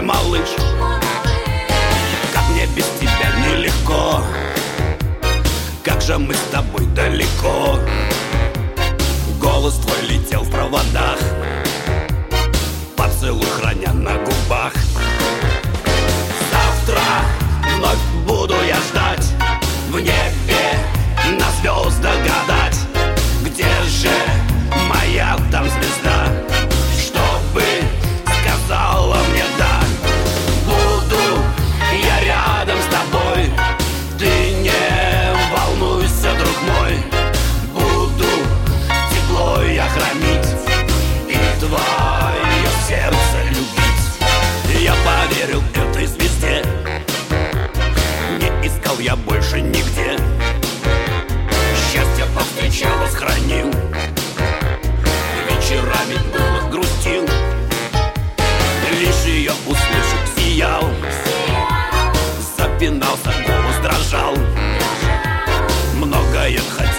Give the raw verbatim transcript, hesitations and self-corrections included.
мой малыш. Как мне без тебя нелегко, как же мы с тобой далеко. Голос твой летел в проводах, поцелуй храня на губах. Завтра вновь буду я ждать, в небе на звездах гадать, где же моя там звезда, чтобы сказала мне да. Буду я рядом с тобой, ты не волнуйся, друг мой. Буду тепло я хранить и твое сердце любить. Я поверил этой звезде, не искал я больше нигде. Счастье повстречало, сохранил, вечерами было грустил. Лишь ее услышав, сиял, запинался, голос дрожал. Многое хотел